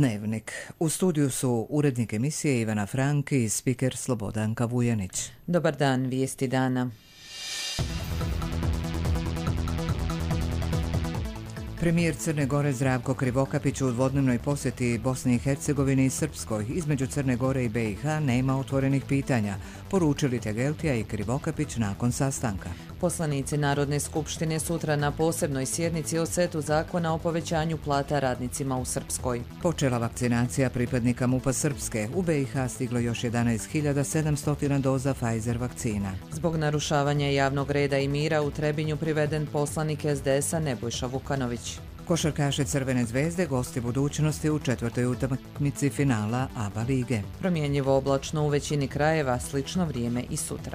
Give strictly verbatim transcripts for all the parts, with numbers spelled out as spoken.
Dnevnik. U studiju su urednik emisije Ivana Frank i spiker Slobodanka Vujanić. Dobar dan, vijesti dana. Premijer Crne Gore Zdravko Krivokapić u dvodnevnoj posjeti Bosni i Hercegovini i Srpskoj između Crne Gore i B i H nema otvorenih pitanja, poručili Tegeltija i Krivokapić nakon sastanka. Poslanici Narodne skupštine sutra na posebnoj sjednici o setu zakona o povećanju plata radnicima u Srpskoj. Počela vakcinacija pripadnika MUP-a Srpske. U B i H stiglo još jedanaest hiljada sedamsto doza Pfizer vakcina. Zbog narušavanja javnog reda i mira u Trebinju priveden poslanik S D S-a Nebojša Vukanović. Košarkaše Crvene zvezde gosti budućnosti u četvrtoj utakmici finala A B A lige. Promjenjivo oblačno u većini krajeva, slično vrijeme i sutra.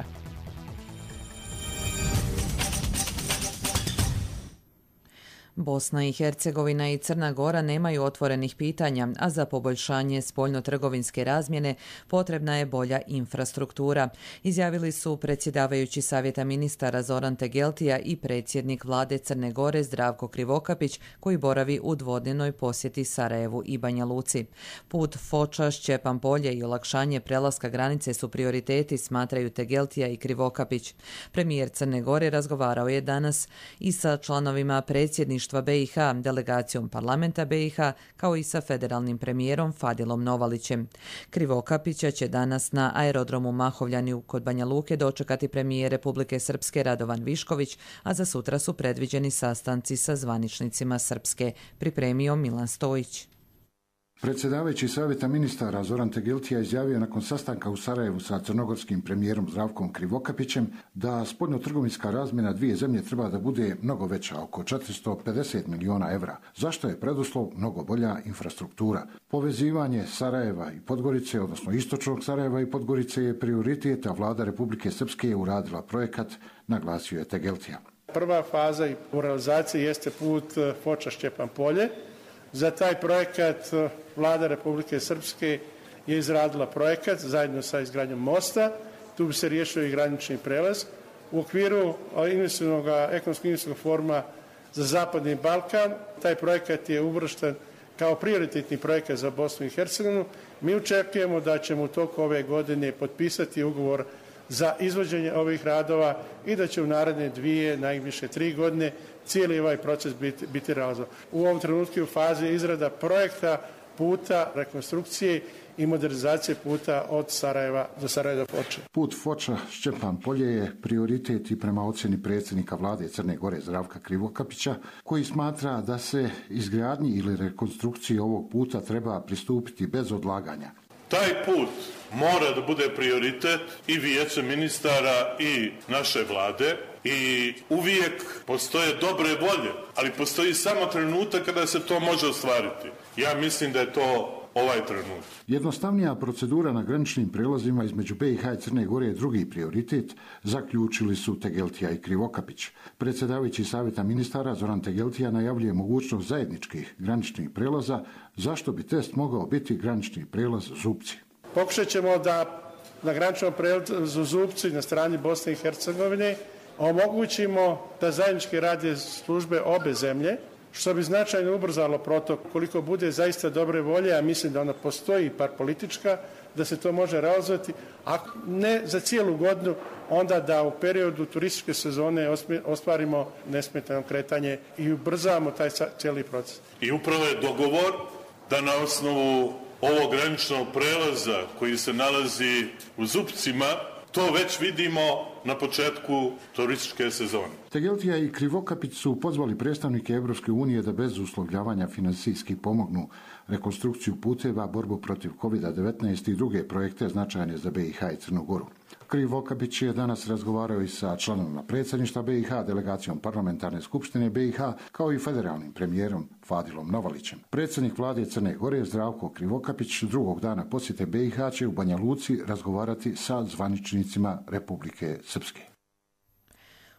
Bosna i Hercegovina i Crna Gora nemaju otvorenih pitanja, a za poboljšanje spoljno-trgovinske razmjene potrebna je bolja infrastruktura, izjavili su predsjedavajući Savjeta ministara Zoran Tegeltija i predsjednik vlade Crne Gore Zdravko Krivokapić, koji boravi u dvodnevnoj posjeti Sarajevu i Banja Luci. Put Foča-Šćepan Polje i olakšanje prelaska granice su prioriteti, smatraju Tegeltija i Krivokapić. Premijer Crne Gore razgovarao je danas i sa članovima predsjedništva B i H, delegacijom parlamenta B i H, kao i sa federalnim premijerom Fadilom Novalićem. Krivokapića će danas na aerodromu Mahovljani kod Banja Luke dočekati premijer Republike Srpske Radovan Višković, a za sutra su predviđeni sastanci sa zvaničnicima Srpske, pripremio Milan Stojić. Predsjedavajući Savjeta ministara Zoran Tegeltija izjavio nakon sastanka u Sarajevu sa crnogorskim premijerom Zdravkom Krivokapićem da spoljno-trgovinska razmjena dvije zemlje treba da bude mnogo veća, oko četiristo pedeset miliona evra, zašto je preduslov mnogo bolja infrastruktura. Povezivanje Sarajeva i Podgorice, odnosno istočnog Sarajeva i Podgorice je prioritet, a vlada Republike Srpske je uradila projekat, naglasio je Tegeltija. Prva faza u realizaciji jeste put Foča-Šćepan Polje. Za taj projekat vlada Republike Srpske je izradila projekat zajedno sa izgradnjom mosta. Tu bi se riješio i granični prelaz. U okviru investicionog, ekonomskog investicionog foruma za Zapadni Balkan taj projekat je uvršten kao prioritetni projekat za Bosnu i Hercegovinu. Mi očekujemo da ćemo u toku ove godine potpisati ugovor za izvođenje ovih radova i da će u naredne dvije, najviše tri godine cijeli ovaj proces biti, biti realizovan. U ovom trenutku je u fazi izrada projekta puta, rekonstrukcije i modernizacije puta od Sarajeva do Sarajeva do Foče. Put Foča-Šćepan Polje je prioritet i prema ocjeni predsjednika vlade Crne Gore Zdravka Krivokapića, koji smatra da se izgradnji ili rekonstrukciji ovog puta treba pristupiti bez odlaganja. Taj put mora da bude prioritet i vijeća ministara i naše vlade i uvijek postoje dobre volje, ali postoji samo trenutak kada se to može ostvariti. Ja mislim da je to ovaj trenutak. Jednostavnija procedura na graničnim prelazima između B i H i Crne Gore je drugi prioritet, zaključili su Tegeltija i Krivokapić. Predsjedavajući Savjeta ministara Zoran Tegeltija najavljuje mogućnost zajedničkih graničnih prelaza, zašto bi test mogao biti granični prelaz Zupci. Pokušat ćemo da na graničnom prelazu Zupci na strani Bosne i Hercegovine omogućimo da zajednički rade službe obe zemlje, što bi značajno ubrzalo protok. Koliko bude zaista dobre volje, a mislim da ona postoji par politička, da se to može realizovati, a ne za cijelu godinu, onda da u periodu turističke sezone ostvarimo nesmetano kretanje i ubrzamo taj cijeli proces. I upravo je dogovor da na osnovu ovog graničnog prelaza koji se nalazi u Zupcima, to već vidimo na početku turističke sezone. Tegeltija i Krivokapić su pozvali predstavnike Evropske unije da bez uslovljavanja finansijski pomognu rekonstrukciju puteva, borbu protiv kovid devetnaest i druge projekte značajne za B i H i Crnu Goru. Krivokapić je danas razgovarao i sa članovima predsjedništva B i H, delegacijom parlamentarne skupštine B i H, kao i federalnim premijerom Fadilom Novalićem. Predsjednik vlade Crne Gore Zdravko Krivokapić drugog dana posjete B i H će u Banja Luci razgovarati sa zvaničnicima Republike Srpske.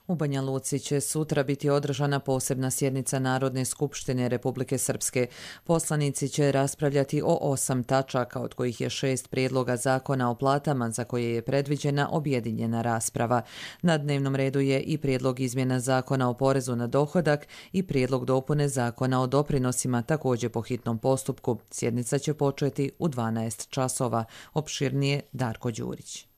U Banja Luci će sutra biti održana posebna sjednica Narodne skupštine Republike Srpske. Poslanici će raspravljati o osam tačaka, od kojih je šest prijedloga zakona o platama za koje je predviđena objedinjena rasprava. Na dnevnom redu je i prijedlog izmjena zakona o porezu na dohodak i prijedlog dopune zakona o doprinosima, također po hitnom postupku. Sjednica će početi u dvanaest časova. Opširnije Darko Đurić.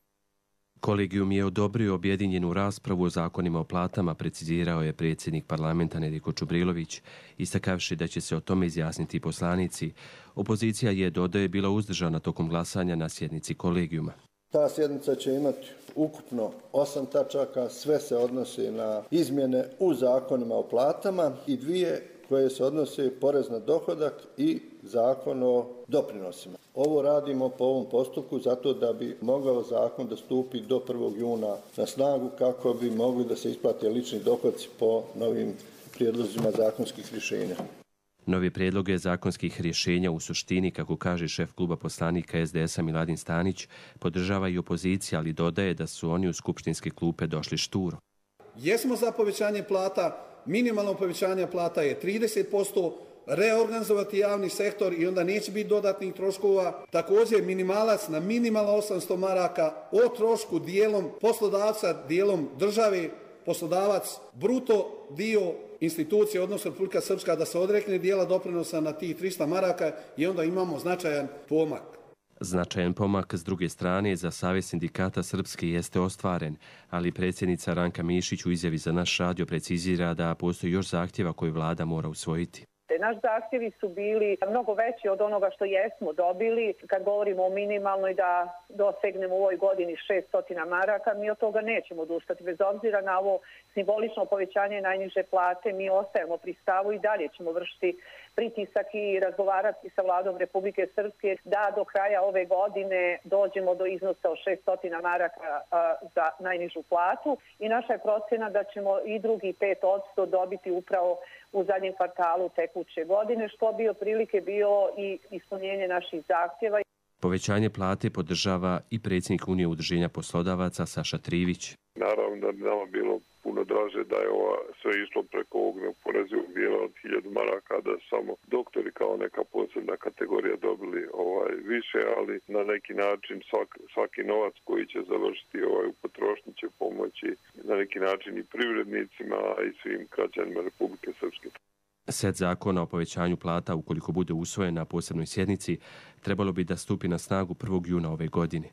Kolegijum je odobrio objedinjenu raspravu o zakonima o platama, precizirao je predsjednik parlamenta Nedjeljko Čubrilović, istakavši da će se o tome izjasniti poslanici. Opozicija je, dodaje, bila uzdržana tokom glasanja na sjednici kolegijuma. Ta sjednica će imati ukupno osam tačaka, sve se odnose na izmjene u zakonima o platama i dvije koje se odnose porez na dohodak i zakon o doprinosima. Ovo radimo po ovom postupku zato da bi mogao zakon da stupi do prvog juna na snagu kako bi mogli da se isplate lični dohodci po novim prijedlozima zakonskih rješenja. Nove prijedloge zakonskih rješenja u suštini, kako kaže šef kluba poslanika es de esa Miladin Stanić, podržava i opozicija, ali dodaje da su oni u skupštinske klupe došli šturo. Jesmo za povećanje plata, minimalno povećanje plata je trideset posto, reorganizovati javni sektor i onda neće biti dodatnih troškova. Također minimalac na minimalno osamsto maraka o trošku dijelom poslodavca, dijelom države, poslodavac bruto dio institucije, odnosno Republika Srpska, da se odrekne dijela doprinosa na tih trista maraka i onda imamo značajan pomak. Značajan pomak s druge strane za Savez sindikata Srpske jeste ostvaren, ali predsjednica Ranka Mišić u izjavi za naš radio precizira da postoji još zahtjeva koje vlada mora usvojiti. Naš zahtjevi su bili mnogo veći od onoga što jesmo dobili. Kad govorimo o minimalnoj da dosegnemo u ovoj godini šesto maraka, mi od toga nećemo odustati. Bez obzira na ovo simbolično povećanje najniže plate, mi ostajemo pri stavu i dalje ćemo vršiti pritisak i razgovarati sa vladom Republike Srpske da do kraja ove godine dođemo do iznosa od šesto maraka za najnižu platu i naša je procjena da ćemo i drugi pet posto dobiti upravo u zadnjem kvartalu tekuće godine, što bi otprilike bio i ispunjenje naših zahtjeva. Povećanje plate podržava i predsjednik Unije udruženja poslodavaca Saša Trivić. Naravno da bi nama bilo puno draže da je ova sve išlo preko ovog neoporezivog dijela od hiljadu maraka, da samo doktori kao neka posebna kategorija dobili ovaj više, ali na neki način svak, svaki novac koji će završiti ovaj u potrošnji će pomoći na neki način i privrednicima i svim građanima Republike Srpske. Set zakona o povećanju plata, ukoliko bude usvojen na posebnoj sjednici, trebalo bi da stupi na snagu prvog juna ove godine.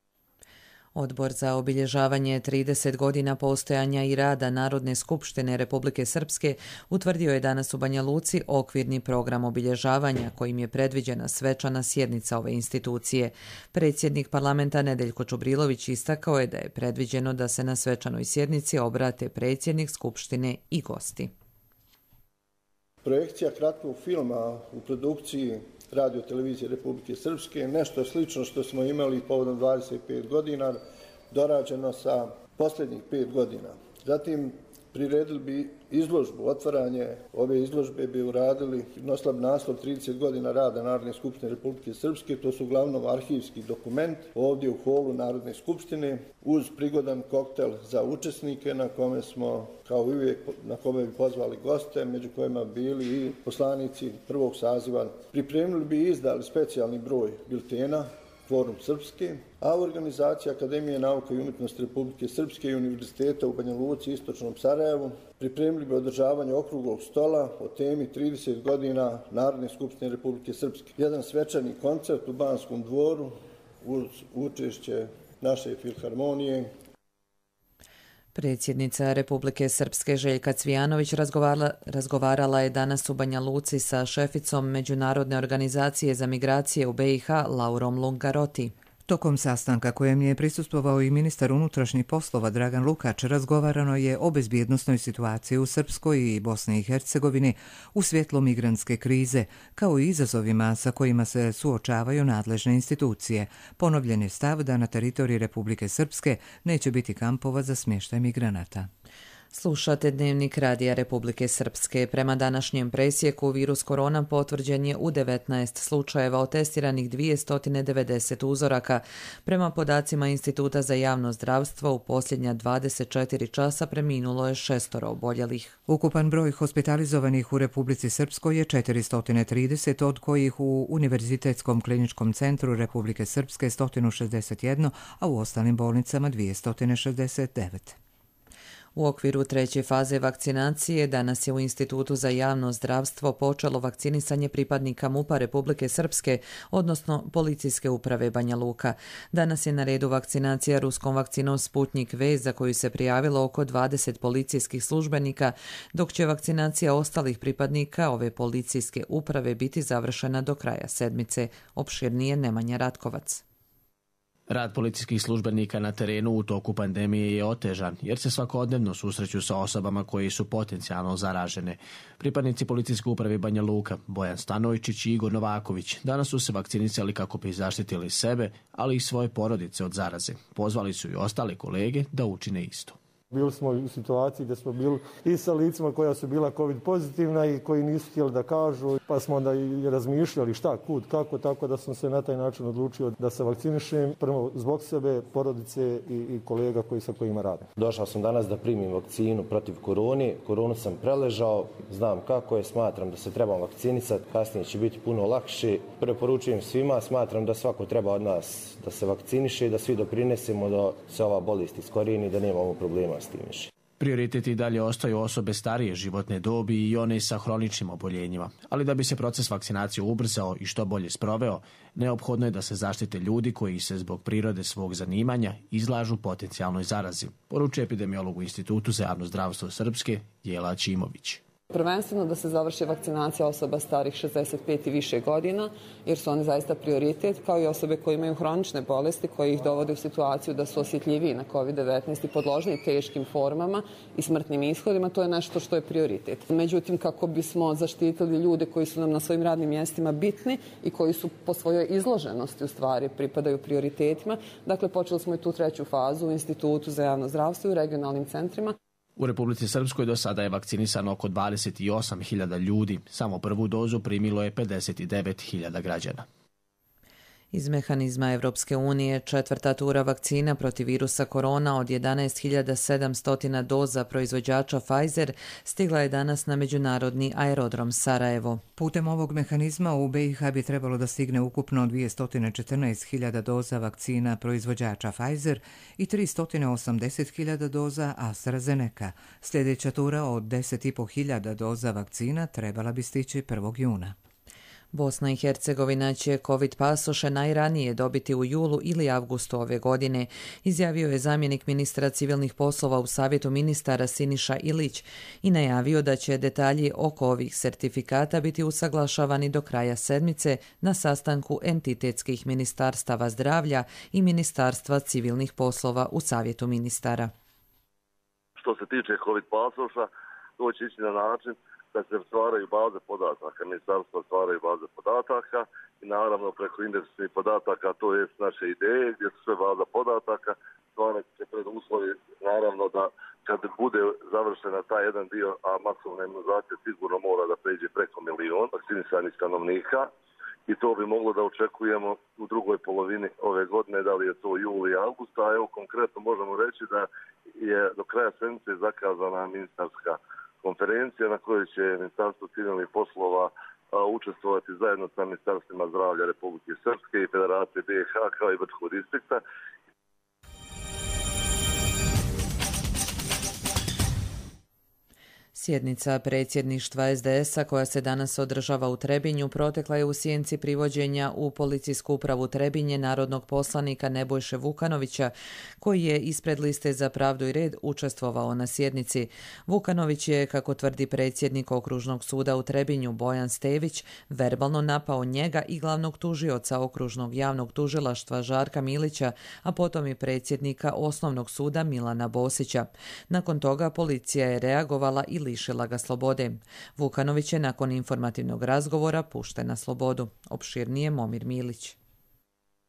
Odbor za obilježavanje trideset godina postojanja i rada Narodne skupštine Republike Srpske utvrdio je danas u Banja Luci okvirni program obilježavanja kojim je predviđena svečana sjednica ove institucije. Predsjednik parlamenta Nedjeljko Čubrilović istakao je da je predviđeno da se na svečanoj sjednici obrate predsjednik skupštine i gosti. Projekcija kratkog filma u produkciji Radio televizije Republike Srpske, nešto slično što smo imali povodom dvadeset pet godina, dorađeno sa posljednjih pet godina. Zatim priredili bi izložbu, otvaranje ove izložbe bi uradili, nosila bi naslov trideset godina rada Narodne skupštine Republike Srpske, to su uglavnom arhivski dokument, ovdje u holu Narodne skupštine, uz prigodan koktel za učesnike na kome smo, kao i uvijek, na kome bi pozvali goste, među kojima bili i poslanici prvog saziva. Pripremili bi i izdali specijalni broj biltena, Forum Srpske, a u organizaciji Akademije nauka i umjetnosti Republike Srpske i Univerziteta u Banja Luci i Istočnom Sarajevu pripremili bi održavanje okruglog stola o temi trideset godina Narodne skupštine Republike Srpske. Jedan svečani koncert u Banskom dvoru uz učešće naše filharmonije. Predsjednica Republike Srpske Željka Cvijanović razgovarala, razgovarala je danas u Banja Luci sa šeficom Međunarodne organizacije za migracije u be i ha Laurom Lungaroti. Tokom sastanka kojem je prisustvovao i ministar unutrašnjih poslova Dragan Lukač, razgovarano je o bezbjednosnoj situaciji u Srpskoj i Bosni i Hercegovini u svjetlu migrantske krize, kao i izazovima sa kojima se suočavaju nadležne institucije. Ponovljen je stav da na teritoriji Republike Srpske neće biti kampova za smještaj migranata. Slušate Dnevnik Radija Republike Srpske. Prema današnjem presjeku virus korona potvrđen je u devetnaest slučajeva od testiranih dvjesto devedeset uzoraka. Prema podacima Instituta za javno zdravstvo u posljednja dvadeset četiri časa preminulo je šestoro oboljelih. Ukupan broj hospitalizovanih u Republici Srpskoj je četiristo trideset, od kojih u Univerzitetskom kliničkom centru Republike Srpske sto šezdeset jedan, a u ostalim bolnicama dvjesto šezdeset devet. U okviru treće faze vakcinacije danas je u Institutu za javno zdravstvo počelo vakcinisanje pripadnika MUP-a Republike Srpske, odnosno Policijske uprave Banja Luka. Danas je na redu vakcinacija ruskom vakcinom Sputnik V, za koju se prijavilo oko dvadeset policijskih službenika, dok će vakcinacija ostalih pripadnika ove policijske uprave biti završena do kraja sedmice. Opširnije Nemanja Ratkovac. Rad policijskih službenika na terenu u toku pandemije je otežan, jer se svakodnevno susreću sa osobama koji su potencijalno zaražene. Pripadnici Policijske uprave Banja Luka, Bojan Stanojčić i Igor Novaković, danas su se vakcinisali kako bi zaštitili sebe, ali i svoje porodice od zaraze. Pozvali su i ostale kolege da učine isto. Bili smo u situaciji gdje smo bili i sa licima koja su bila COVID pozitivna i koji nisu htjeli da kažu, pa smo onda i razmišljali šta, kud, kako, tako da sam se na taj način odlučio da se vakcinišem, prvo zbog sebe, porodice i, i kolega koji sa kojima radim. Došao sam danas da primim vakcinu protiv korone, koronu sam preležao, znam kako je, smatram da se trebam vakcinisati, kasnije će biti puno lakše. Preporučujem svima, smatram da svako treba od nas da se vakciniše i da svi doprinesemo da se ova bolest iskorijeni, da nemamo problema. Prioriteti dalje ostaju osobe starije životne dobi i one sa hroničnim oboljenjima, ali da bi se proces vakcinacije ubrzao i što bolje sproveo, neophodno je da se zaštite ljudi koji se zbog prirode svog zanimanja izlažu potencijalnoj zarazi, poručuje epidemiolog u Institutu za javno zdravstvo Srpske Jela Ćimović. Prvenstveno da se završi vakcinacija osoba starih šezdeset pet i više godina, jer su oni zaista prioritet, kao i osobe koje imaju hronične bolesti koje ih dovode u situaciju da su osjetljiviji na COVID devetnaest i podložni teškim formama i smrtnim ishodima. To je nešto što je prioritet. Međutim, kako bismo zaštitili ljude koji su nam na svojim radnim mjestima bitni i koji su po svojoj izloženosti u stvari pripadaju prioritetima, dakle počeli smo i tu treću fazu u Institutu za javno zdravstvo i u regionalnim centrima. U Republici Srpskoj do sada je vakcinisano oko dvadeset osam hiljada ljudi, samo prvu dozu primilo je pedeset devet hiljada građana. Iz mehanizma Evropske unije četvrta tura vakcina protiv virusa korona od jedanaest hiljada sedamsto doza proizvođača Pfizer stigla je danas na međunarodni aerodrom Sarajevo. Putem ovog mehanizma u B i H bi trebalo da stigne ukupno dvjesto četrnaest hiljada doza vakcina proizvođača Pfizer i tristo osamdeset hiljada doza AstraZeneca. Sljedeća tura od deset i pol hiljada doza vakcina trebala bi stići prvog juna. Bosna i Hercegovina će COVID pasoše najranije dobiti u julu ili avgustu ove godine, izjavio je zamjenik ministra civilnih poslova u Savjetu ministara Siniša Ilić i najavio da će detalji oko ovih sertifikata biti usaglašavani do kraja sedmice na sastanku entitetskih ministarstava zdravlja i Ministarstva civilnih poslova u Savjetu ministara. Što se tiče COVID pasoša, to će ići na način da se stvaraju baze podataka, ministarstva stvaraju baze podataka i naravno preko indeksnih podataka, to je naše ideje gdje su sve baza podataka, stvarat će preduslovi naravno da kad bude završena taj jedan dio, a masovna imunizacija sigurno mora da pređe preko milion vakcinisanih stanovnika i to bi moglo da očekujemo u drugoj polovini ove godine, da li je to juli i avgusta, a evo konkretno možemo reći da je do kraja sedmice zakazana ministarska konferencija na kojoj će Ministarstvo civilnih poslova učestvovati zajedno sa Ministarstvima zdravlja Republike Srpske i Federacije B i H kao i Brčkog distrikta. Sjednica predsjedništva S D S-a koja se danas održava u Trebinju protekla je u sjenci privođenja u policijsku upravu Trebinje narodnog poslanika Nebojše Vukanovića, koji je ispred liste za pravdu i red učestvovao na sjednici. Vukanović je, kako tvrdi predsjednik Okružnog suda u Trebinju Bojan Stević, verbalno napao njega i glavnog tužioca Okružnog javnog tužilaštva Žarka Milića, a potom i predsjednika Osnovnog suda Milana Bosića. Nakon toga policija je reagovala i lišila ga slobode. Vukanović je nakon informativnog razgovora pušten na slobodu. Opširnije Momir Milić.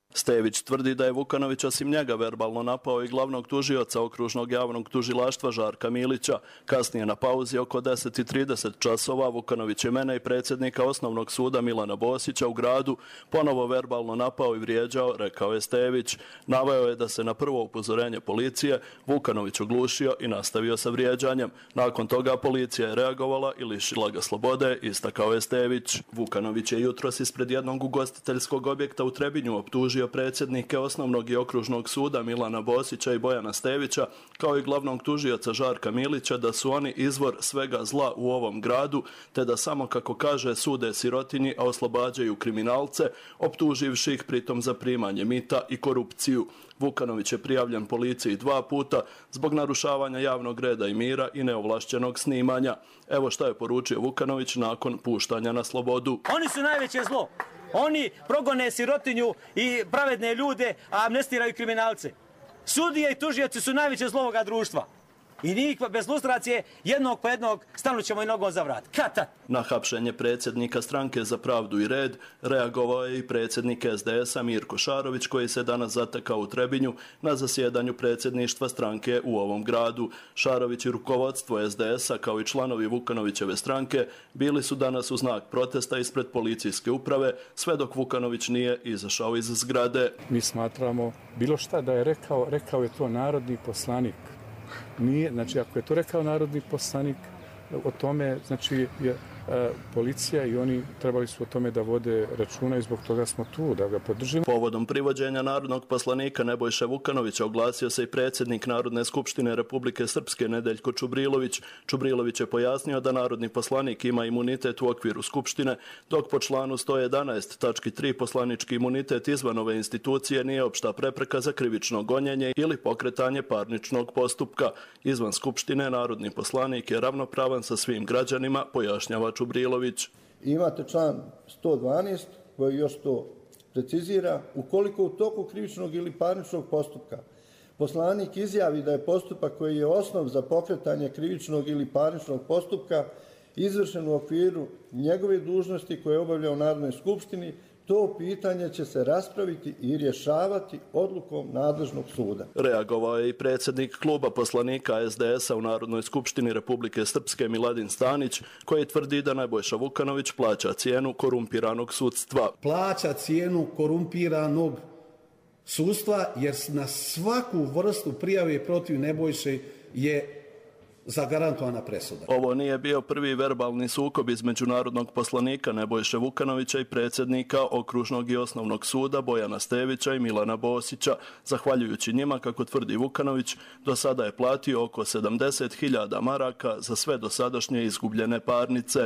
Stević tvrdi da je Vukanović osim njega verbalno napao i glavnog tužioca okružnog javnog tužilaštva Žarka Milića. Kasnije na pauzi oko deset i trideset časova Vukanović je mene i predsjednika Osnovnog suda Milana Bosića u gradu ponovo verbalno napao i vrijeđao, rekao je Stević. Naveo je da se na prvo upozorenje policije Vukanović oglušio i nastavio sa vrijeđanjem. Nakon toga policija je reagovala i lišila ga slobode, istakao je Stević. Vukanović je jutros ispred jednog ugostiteljskog objekta u Trebinju optužio predsjednike Osnovnog i okružnog suda Milana Bosića i Bojana Stevića, kao i glavnog tužioca Žarka Milića, da su oni izvor svega zla u ovom gradu, te da samo, kako kaže, sude sirotinji, a oslobađaju kriminalce, optuživši ih pritom za primanje mita i korupciju. Vukanović je prijavljen policiji dva puta zbog narušavanja javnog reda i mira i neovlašćenog snimanja. Evo šta je poručio Vukanović nakon puštanja na slobodu. Oni su najveće zlo. Oni progone sirotinju i pravedne ljude, a amnestiraju kriminalce. Sudije i tužioci su najveće zlo ovoga društva. I njih bez lustracije jednog po jednog stanut ćemo i nogom za vrat. Kata! Na hapšenje predsjednika Stranke za pravdu i red reagovao je i predsjednik S D S-a Mirko Šarović, koji se danas zatekao u Trebinju na zasjedanju predsjedništva stranke u ovom gradu. Šarović i rukovodstvo S D S-a, kao i članovi Vukanovićeve stranke, bili su danas u znak protesta ispred policijske uprave, sve dok Vukanović nije izašao iz zgrade. Mi smatramo, bilo šta da je rekao, rekao je to narodni poslanik. Nije, znači ako je to rekao narodni poslanik, o tome, znači je e, policija i oni trebali su o tome da vode računa i zbog toga smo tu, da ga podržimo. Povodom privođenja narodnog poslanika Nebojše Vukanovića oglasio se i predsjednik Narodne skupštine Republike Srpske Nedeljko Čubrilović. Čubrilović je pojasnio da narodni poslanik ima imunitet u okviru skupštine, dok po članu sto jedanaest tački tri poslanički imunitet izvan ove institucije nije opšta prepreka za krivično gonjenje ili pokretanje parničnog postupka. Izvan skupštine narodni poslanik je ravnopravan sa svim građanima, pojašnjava Čubrilović. Imate član sto dvanaest koji još to precizira. Ukoliko u toku krivičnog ili parničnog postupka poslanik izjavi da je postupak koji je osnov za pokretanje krivičnog ili parničnog postupka izvršen u okviru njegove dužnosti koje je obavljao u Narodnoj skupštini, to pitanje će se raspraviti i rješavati odlukom nadležnog suda. Reagovao je i predsjednik kluba poslanika S D S-a u Narodnoj skupštini Republike Srpske Miladin Stanić, koji tvrdi da Nebojša Vukanović plaća cijenu korumpiranog sudstva. Plaća cijenu korumpiranog sudstva jer na svaku vrstu prijave protiv Nebojše je zagarantovana presuda. Ovo nije bio prvi verbalni sukob između narodnog poslanika Nebojše Vukanovića i predsjednika okružnog i osnovnog suda Bojana Stevića i Milana Bosića. Zahvaljujući njima, kako tvrdi Vukanović, do sada je platio oko sedamdeset hiljada maraka za sve dosadašnje izgubljene parnice.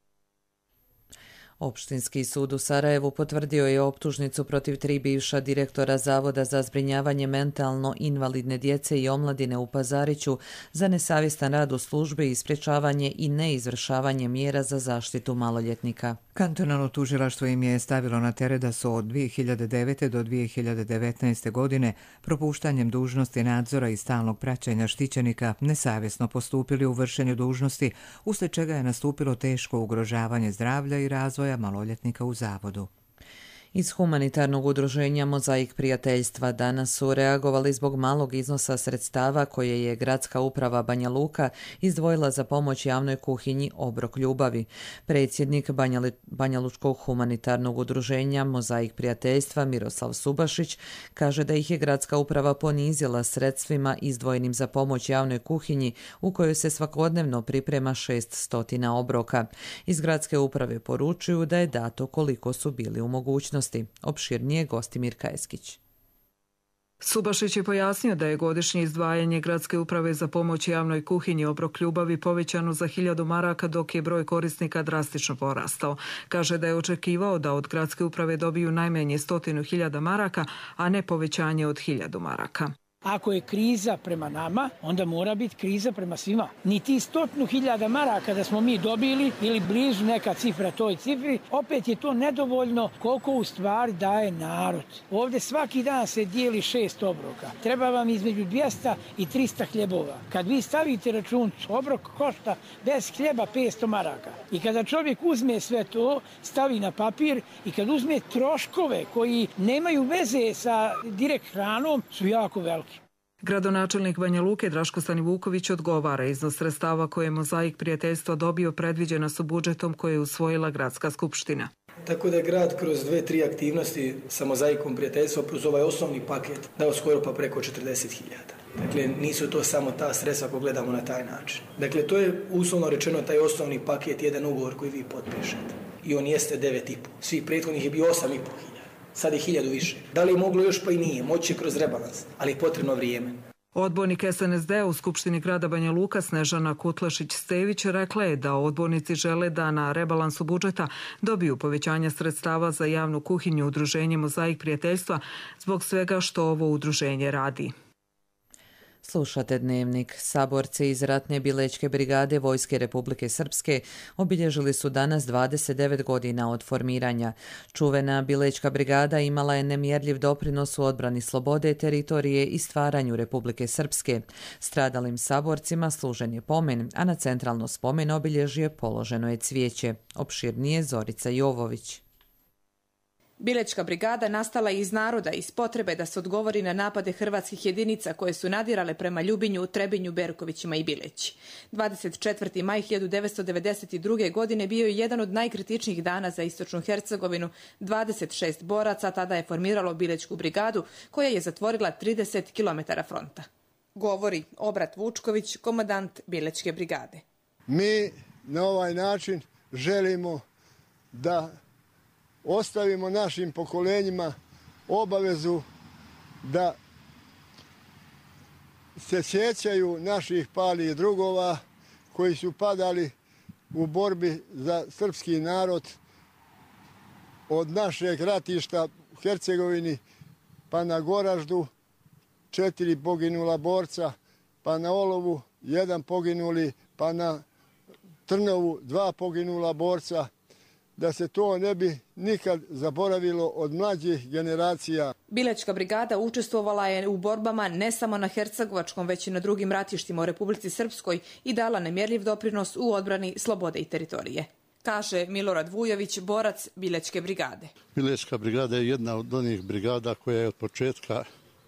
Opštinski sud u Sarajevu potvrdio je optužnicu protiv tri bivša direktora Zavoda za zbrinjavanje mentalno invalidne djece i omladine u Pazariću za nesavjestan rad u službi i sprječavanje i neizvršavanje mjera za zaštitu maloljetnika. Kantonalno tužilaštvo im je stavilo na teret da su od dvije hiljade devete do dvije hiljade devetnaeste. godine propuštanjem dužnosti nadzora i stalnog praćenja štićenika nesavjesno postupili u vršenju dužnosti, uslijed čega je nastupilo teško ugrožavanje zdravlja i razvoja maloljetnika u zavodu. Iz humanitarnog udruženja Mozaik prijateljstva danas su reagovali zbog malog iznosa sredstava koje je gradska uprava Banja Luka izdvojila za pomoć javnoj kuhinji Obrok ljubavi. Predsjednik Banja Lučkog humanitarnog udruženja Mozaik prijateljstva Miroslav Subašić kaže da ih je gradska uprava ponizila sredstvima izdvojenim za pomoć javnoj kuhinji u kojoj se svakodnevno priprema šest stotina obroka. Iz gradske uprave poručuju da je dato koliko su bili u mogućnosti. Opširnije Gostimir Kajeskić. Subašić je pojasnio da je godišnje izdvajanje gradske uprave za pomoć javnoj kuhinji Obrok ljubavi povećano za hiljadu maraka, dok je broj korisnika drastično porastao. Kaže da je očekivao da od gradske uprave dobiju najmanje stotinu hiljada maraka, a ne povećanje od hiljadu maraka. Ako je kriza prema nama, onda mora biti kriza prema svima. Ni ti stotinu hiljada maraka da smo mi dobili ili blizu neka cifra toj cifri, opet je to nedovoljno koliko u stvari daje narod. Ovdje svaki dan se dijeli šest obroka. Treba vam između dvjesto i trista hljebova. Kad vi stavite računicu, obrok košta bez hljeba petsto maraka. I kada čovjek uzme sve to, stavi na papir i kad uzme troškove koji nemaju veze sa direkt hranom, su jako veliki. Gradonačelnik Banja Luke Draško Stanivuković odgovara, iznos sredstava koje je Mozaik prijateljstva dobio predviđena su budžetom koje je usvojila Gradska skupština. Tako da je grad kroz dve, tri aktivnosti sa Mozaikom prijateljstva plus ovaj osnovni paket dao skoro pa preko četrdeset hiljada. Dakle, nisu to samo ta sredstva ako gledamo na taj način. Dakle, to je uslovno rečeno taj osnovni paket, jedan ugovor koji vi potpišete. I on jeste devet i po. Svih prethodnih je bio osam i po hiljada. Sad je hiljadu više. Da li je moglo još, pa i nije. Moći kroz rebalans, ali je potrebno vrijeme. Odbornik S N S D u Skupštini grada Banja Luka Snežana Kutlašić-Stević rekla je da odbornici žele da na rebalansu budžeta dobiju povećanja sredstava za javnu kuhinju udruženje Mozaik prijateljstva zbog svega što ovo udruženje radi. Slušate Dnevnik. Saborci iz ratne Bilečke brigade Vojske Republike Srpske obilježili su danas dvadeset devet godina od formiranja. Čuvena Bilečka brigada imala je nemjerljiv doprinos u odbrani slobode, teritorije i stvaranju Republike Srpske. Stradalim saborcima služen je pomen, a na centralno spomen obilježje položeno je cvijeće. Opširnije Zorica Jovović. Bilečka brigada nastala je iz naroda, iz potrebe da se odgovori na napade hrvatskih jedinica koje su nadirale prema Ljubinju, Trebinju, Berkovićima i Bileći. dvadeset četvrti maj hiljadu devetsto devedeset druge. godine bio je jedan od najkritičnijih dana za istočnu Hercegovinu. dvadeset šest boraca tada je formiralo Bilečku brigadu koja je zatvorila trideset kilometara fronta. Govori Obrat Vučković, komandant Bilečke brigade. Mi na ovaj način želimo da ostavimo našim pokolenjima obavezu da se sjećaju naših palih drugova koji su padali u borbi za srpski narod od našeg ratišta u Hercegovini pa na Goraždu četiri poginula borca, pa na Olovu jedan poginuli, pa na Trnovu dva poginula borca, da se to ne bi nikad zaboravilo od mlađih generacija. Bilečka brigada učestvovala je u borbama ne samo na Hercegovačkom, već i na drugim ratištima u Republici Srpskoj i dala nemjerljiv doprinos u odbrani slobode i teritorije. Kaže Milorad Vujović, borac Bilečke brigade. Bilečka brigada je jedna od onih brigada koja je od početka,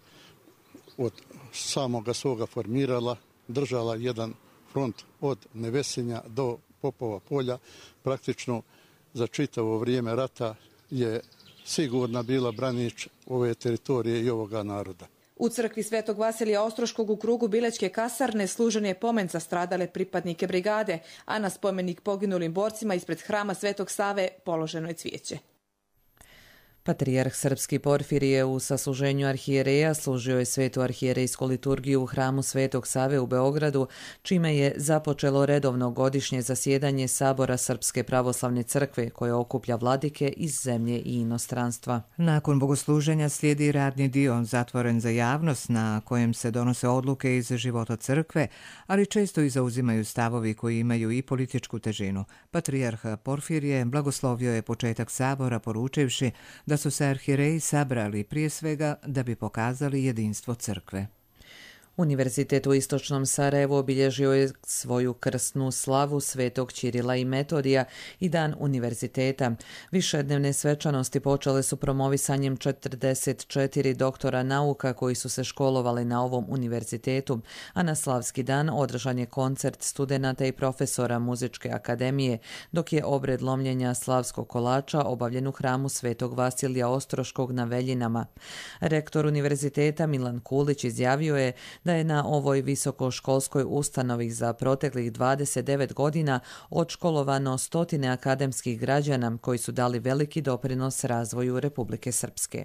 od samoga svoga formirala, držala jedan front od Nevesinja do Popova polja, praktično za čitavo vrijeme rata je sigurna bila branič ove teritorije i ovoga naroda. U crkvi Svetog Vasilija Ostroškog u krugu Bilečke kasarne služen je pomen za stradale pripadnike brigade, a na spomenik poginulim borcima ispred hrama Svetog Save položeno je cvijeće. Patrijarh srpski Porfirije u sasluženju arhijereja služio je svetu arhijerejsku liturgiju u hramu Svetog Save u Beogradu, čime je započelo redovno godišnje zasjedanje Sabora Srpske pravoslavne crkve koje okuplja vladike iz zemlje i inostranstva. Nakon bogosluženja slijedi radni dio zatvoren za javnost na kojem se donose odluke iz života crkve, ali često i zauzimaju stavovi koji imaju i političku težinu. Patrijarh Porfirije blagoslovio je početak sabora poručivši da su se arhijereji sabrali prije svega da bi pokazali jedinstvo crkve. Univerzitet u Istočnom Sarajevu obilježio je svoju krsnu slavu Svetog Ćirila i Metodija i dan univerziteta. Višednevne svečanosti počele su promovisanjem četrdeset četiri doktora nauka koji su se školovali na ovom univerzitetu, a na slavski dan održan je koncert studenata i profesora Muzičke akademije, dok je obred lomljenja slavskog kolača obavljen u hramu Svetog Vasilija Ostroškog na Veljinama. Rektor univerziteta Milan Kulić izjavio je da je na ovoj visokoškolskoj ustanovi za proteklih dvadeset devet godina odškolovano stotine akademskih građana koji su dali veliki doprinos razvoju Republike Srpske.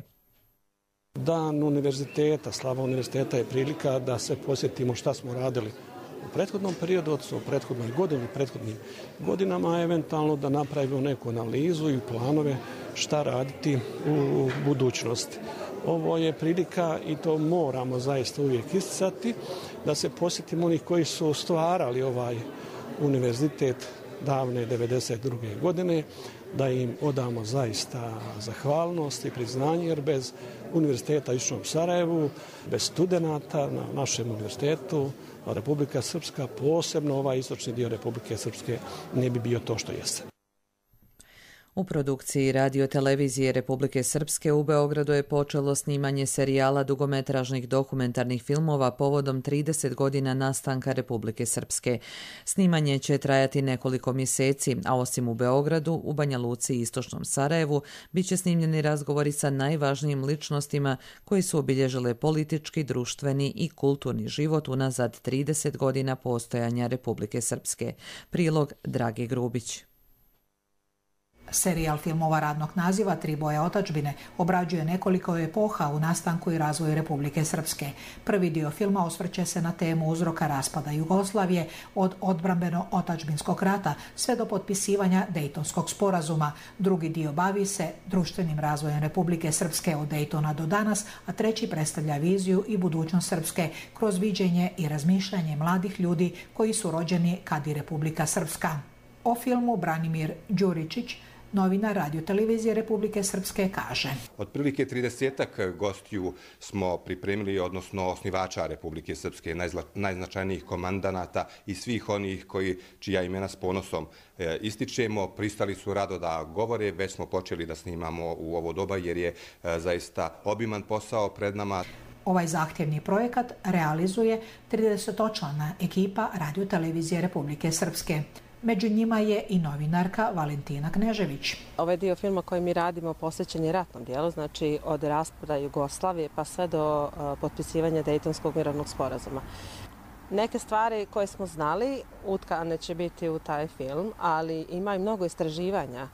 Dan univerziteta, slava univerziteta je prilika da se posjetimo šta smo radili u prethodnom periodu, odnosno u prethodnoj godini, prethodnim godinama, eventualno da napravimo neku analizu i planove šta raditi u budućnosti. Ovo je prilika i to moramo zaista uvijek isticati, da se posjetimo onih koji su stvarali ovaj univerzitet davne devedeset druge godine, da im odamo zaista zahvalnost i priznanje, jer bez univerziteta u Istočnom Sarajevu, bez studenata na našem univerzitetu, Republika Srpska, posebno ovaj istočni dio Republike Srpske, ne bi bio to što jeste. U produkciji Radio-televizije Republike Srpske u Beogradu je počelo snimanje serijala dugometražnih dokumentarnih filmova povodom trideset godina nastanka Republike Srpske. Snimanje će trajati nekoliko mjeseci, a osim u Beogradu, u Banja Luci i Istočnom Sarajevu bit će snimljeni razgovori sa najvažnijim ličnostima koji su obilježile politički, društveni i kulturni život unazad trideset godina postojanja Republike Srpske. Prilog Drage Grubić. Serijal filmova radnog naziva Tri boje otadžbine obrađuje nekoliko epoha u nastanku i razvoju Republike Srpske. Prvi dio filma osvrće se na temu uzroka raspada Jugoslavije od odbrambeno-otadžbinskog rata sve do potpisivanja Dejtonskog sporazuma. Drugi dio bavi se društvenim razvojem Republike Srpske od Dejtona do danas, a treći predstavlja viziju i budućnost Srpske kroz viđenje i razmišljanje mladih ljudi koji su rođeni kad i Republika Srpska. O filmu Branimir Đuričić, novinar Radio-televizije Republike Srpske, kaže: Otprilike tridesetak gostiju smo pripremili, odnosno osnivača Republike Srpske, najznačajnijih komandanata i svih onih koji, čija imena s ponosom e, ističemo. Pristali su rado da govore, već smo počeli da snimamo u ovo doba jer je e, zaista obiman posao pred nama. Ovaj zahtjevni projekat realizuje tridesetočlana ekipa Radio-televizije Republike Srpske. Među njima je i novinarka Valentina Knežević. Ovaj dio filma koji mi radimo posvećen je ratnom dijelu, znači od raspada Jugoslavije pa sve do uh, potpisivanja Dejtonskog mirovnog sporazuma. Neke stvari koje smo znali utkane će biti u taj film, ali ima i mnogo istraživanja.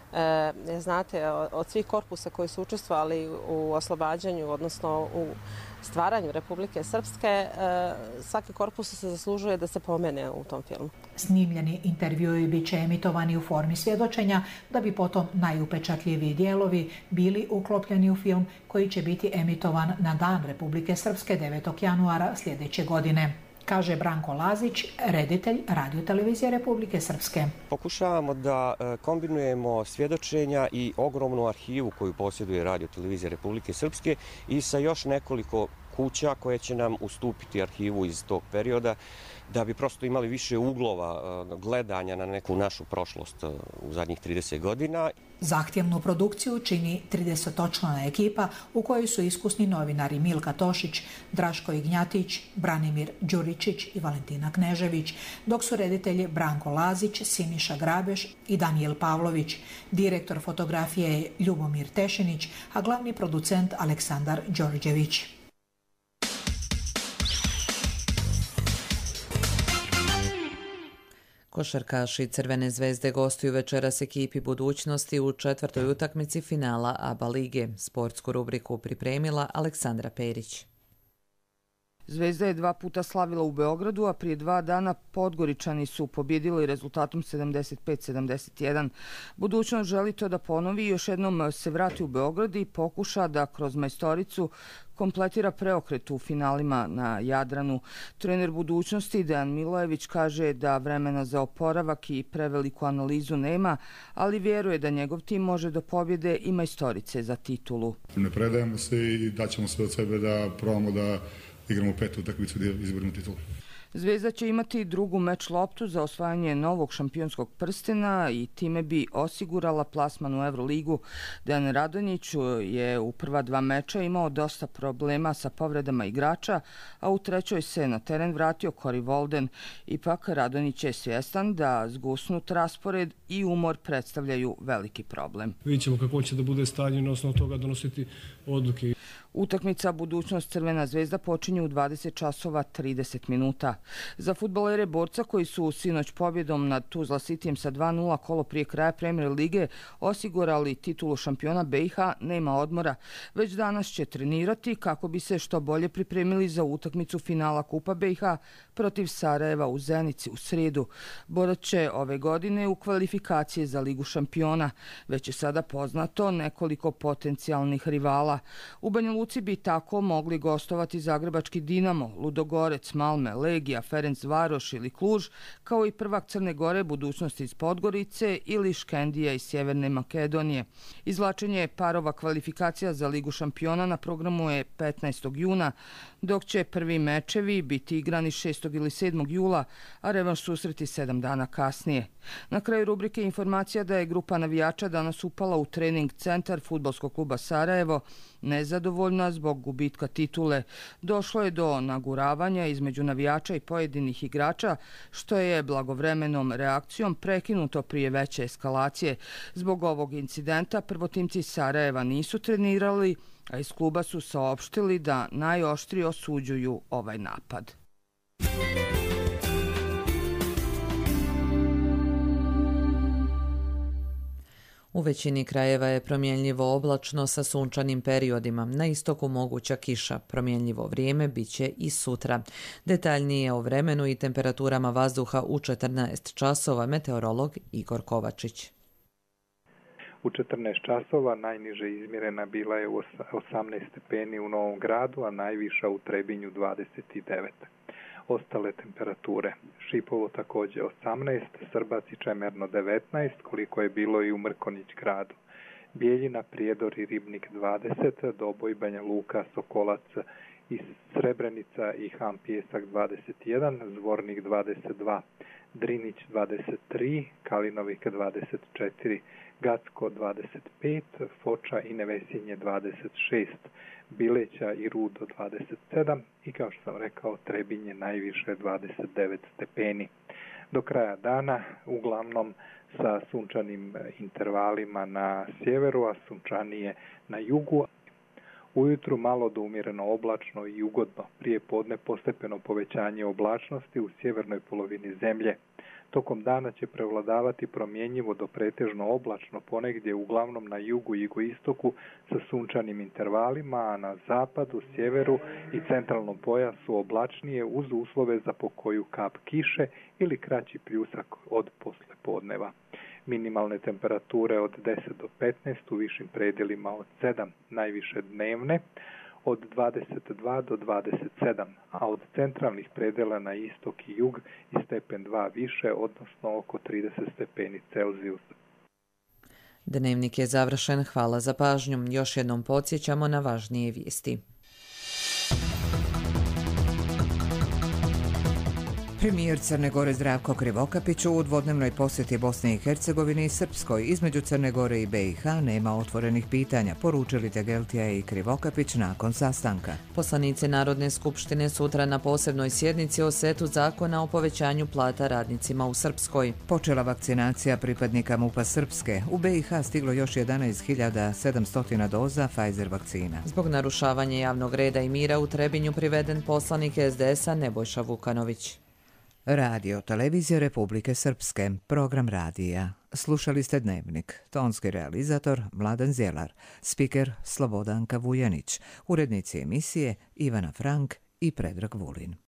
E, znate, od svih korpusa koji su učestvovali u oslobađanju, odnosno u stvaranju Republike Srpske, e, svaki korpus se zaslužuje da se pomene u tom filmu. Snimljeni intervjui bit će emitovani u formi svjedočenja, da bi potom najupečatljiviji dijelovi bili uklopljeni u film koji će biti emitovan na Dan Republike Srpske devetog januara sljedeće godine, kaže Branko Lazić, reditelj Radio-televizije Republike Srpske. Pokušavamo da kombinujemo svjedočenja i ogromnu arhivu koju posjeduje Radio-televizija Republike Srpske i sa još nekoliko kuća koje će nam ustupiti arhivu iz tog perioda, da bi prosto imali više uglova gledanja na neku našu prošlost u zadnjih trideset godina. Zahtjevnu produkciju čini tridesetočlana ekipa u kojoj su iskusni novinari Milka Tošić, Draško Ignjatić, Branimir Đuričić i Valentina Knežević, dok su reditelji Branko Lazić, Siniša Grabeš i Danijel Pavlović. Direktor fotografije je Ljubomir Tešinić, a glavni producent Aleksandar Đorđević. Košarkaši Crvene zvezde gostuju večeras ekipi Budućnosti u četvrtoj utakmici finala A B A lige. Sportsku rubriku pripremila Aleksandra Perić. Zvezda je dva puta slavila u Beogradu, a prije dva dana Podgoričani su pobjedili rezultatom sedamdeset pet sedamdeset jedan. Budućnost želi to da ponovi i još jednom se vrati u Beograd i pokuša da kroz majstoricu kompletira preokret u finalima na Jadranu. Trener Budućnosti Dejan Milojević kaže da vremena za oporavak i preveliku analizu nema, ali vjeruje da njegov tim može do pobjede i majstorice za titulu. Ne predajemo se i daćemo sve od sebe da probamo da igramo petu utakmicu da izborimo titulu. Zvezda će imati drugu meč loptu za osvajanje novog šampionskog prstena i time bi osigurala plasman u Euroligu. Dejan Radonjić je u prva dva meča imao dosta problema sa povredama igrača, a u trećoj se na teren vratio Cory Walden. Ipak Radonjić je svjestan da zgusnut raspored i umor predstavljaju veliki problem. Vidjet ćemo kako će da bude stanje na osnovu toga donositi odluke. Utakmica Budućnost Crvena zvezda počinje u dvadeset časova trideset minuta. Za fudbalere Borca koji su sinoć pobjedom nad Tuzla Cityjem sa dva nula kolo prije kraja Premier lige osigurali titulu šampiona B i H nema odmora. Već danas će trenirati kako bi se što bolje pripremili za utakmicu finala Kupa B i H protiv Sarajeva u Zenici u srijedu. Borac će ove godine u kvalifikacije za Ligu šampiona. Već je sada poznato nekoliko potencijalnih rivala. U Banja Luci bi tako mogli gostovati zagrebački Dinamo, Ludogorec, Malme, Legija, Ferencvaroš ili Kluž, kao i prvak Crne Gore Budućnost iz Podgorice ili Škendija iz Sjeverne Makedonije. Izvlačenje parova kvalifikacija za Ligu šampiona na programu je petnaestog juna, dok će prvi mečevi biti igrani šestog ili sedmog jula, a revanš susreti sedam dana kasnije. Na kraju rubrike informacija da je grupa navijača danas upala u trening centar fudbalskog kluba Sarajevo, nezadovoljna zbog gubitka titule. Došlo je do naguravanja između navijača i pojedinih igrača, što je blagovremenom reakcijom prekinuto prije veće eskalacije. Zbog ovog incidenta prvotimci Sarajeva nisu trenirali, a iz kluba su saopštili da najoštrije osuđuju ovaj napad. U većini krajeva je promjenljivo oblačno sa sunčanim periodima. Na istoku moguća kiša. Promjenljivo vrijeme bit će i sutra. Detaljnije o vremenu i temperaturama vazduha u četrnaest časova meteorolog Igor Kovačić. U četrnaest časova najniže izmjerena bila je u osamnaest stepeni u Novom Gradu, a najviša u Trebinju dvadeset devet. Ostale temperature. Šipovo također osamnaest, Srbac i Čemerno devetnaest, koliko je bilo i u Mrkonić gradu. Bijeljina, Prijedor i Ribnik dvadeset, Doboj, Banja Luka, Sokolac i Srebrenica i Ham Pijesak dvadeset jedan, Zvornik dvadeset dva, Drinić dvadeset tri, Kalinovik dvadeset četiri, Gacko dvadeset pet, Foča i Nevesinje dvadeset šest, Bileća i Rudo dvadeset sedam i kao što sam rekao Trebinje najviše dvadeset devet stepeni. Do kraja dana uglavnom sa sunčanim intervalima na sjeveru, a sunčanije na jugu. Ujutru malo do umjereno oblačno i ugodno, prije podne postepeno povećanje oblačnosti u sjevernoj polovini zemlje. Tokom dana će prevladavati promjenjivo do pretežno oblačno, ponegdje uglavnom na jugu i jugoistoku sa sunčanim intervalima, a na zapadu, sjeveru i centralnom pojasu oblačnije uz uslove za pokoju kap kiše ili kraći pljusak od poslijepodneva. Minimalne temperature od deset do petnaest, u višim predjelima od sedam, najviše dnevne, od dvadeset dva do dvadeset sedam, a od centralnih predjela na istok i jug i stepen dva više, odnosno oko trideset stepeni Celzijusa. Dnevnik je završen, hvala za pažnju. Još jednom podsjećamo na važnije vijesti. Premijer Crne Gore Zdravko Krivokapić u dvodnevnoj posjeti Bosni i Hercegovini i Srpskoj. Između Crne Gore i B i H nema otvorenih pitanja, poručili Tegeltija i Krivokapić nakon sastanka. Poslanici Narodne skupštine sutra na posebnoj sjednici o setu zakona o povećanju plata radnicima u Srpskoj. Počela vakcinacija pripadnika MUP-a Srpske. U B i H stiglo još jedanaest hiljada sedamsto doza Pfizer vakcina. Zbog narušavanja javnog reda i mira u Trebinju priveden poslanik S D S-a Nebojša Vukanović. Radio Televizija Republike Srpske, program radija. Slušali ste Dnevnik. Tonski realizator Mladen Zjelar, spiker Slobodanka Vujanić, urednici emisije Ivana Frank i Predrag Vulin.